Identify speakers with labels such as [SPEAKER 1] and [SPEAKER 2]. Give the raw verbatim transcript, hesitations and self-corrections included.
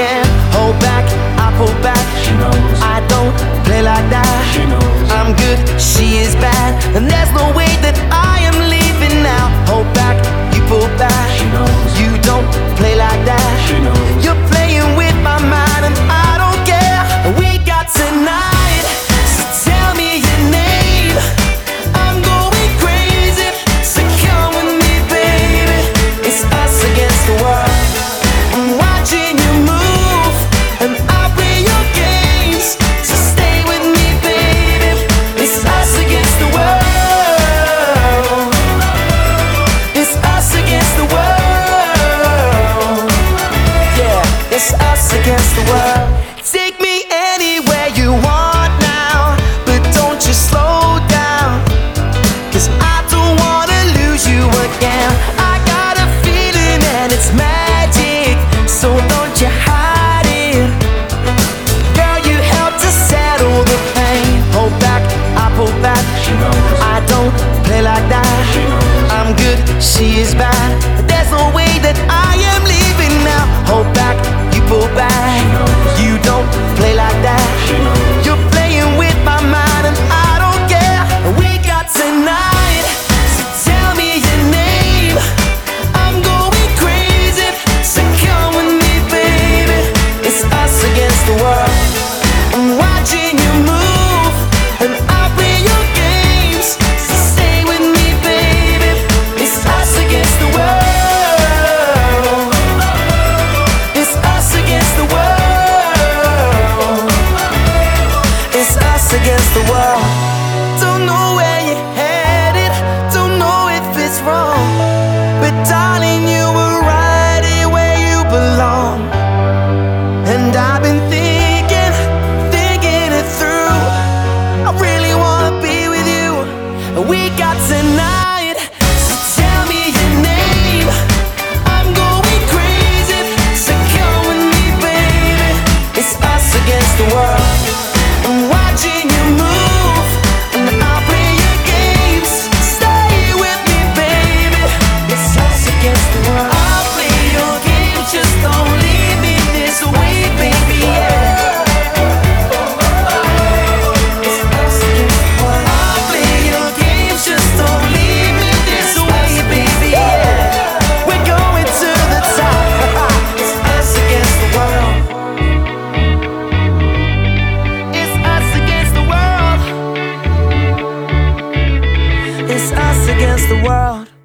[SPEAKER 1] again. Hold back, I pull back.
[SPEAKER 2] She knows.
[SPEAKER 1] I don't play like that.
[SPEAKER 2] She knows.
[SPEAKER 1] I'm good, she is bad, and there's no way that I am leaving now. Hold back, you pull back.
[SPEAKER 2] She knows.
[SPEAKER 1] You don't play like that.
[SPEAKER 2] She knows.
[SPEAKER 1] You're playing with my mind, and I don't care. We got tonight, so tell me your name. I'm going crazy, so come with me, baby. It's us against the world. I'm watching you move, and I'll play your games. So stay with me, baby. It's us against the world. It's us against the world. Yeah, it's us against the world. Take me anywhere you want now, but don't you slow down, 'cause I don't wanna lose you again. I got a feeling and it's magic, so don't you hide it. Girl, you help to settle the pain. Hold back, I pull back.
[SPEAKER 2] She knows.
[SPEAKER 1] I don't play like that.
[SPEAKER 2] She knows.
[SPEAKER 1] I'm good, she is bad. There's no way that I am leaving now. Hold back, you pull back.
[SPEAKER 2] She knows.
[SPEAKER 1] You don't play like that.
[SPEAKER 2] She knows.
[SPEAKER 1] You're playing with my mind, and I don't care. We got tonight, so tell me your name. I'm going crazy, so come with me, baby. It's us against the world. I'm watching you move, and I'll play your games. So stay with me, baby. It's us against the world. It's us against the world. It's us against the world. Don't know where you're headed, don't know if it's wrong, but darling, you were right here where you belong. And I've been thinking, thinking it through. I really wanna be with you. We got tonight, so tell me your name. I'm going crazy, so come with me, baby. It's us against the world. I'm watching you move, and I'll play your games. Stay with me, baby. It's us against the world. I'll play your games, just don't leave me this way, baby. Yeah. It's us against the world. I'll play your games, just don't leave me this way, baby. Yeah. We're going to the top. It's us against the world. It's us against the world. It's us against the world.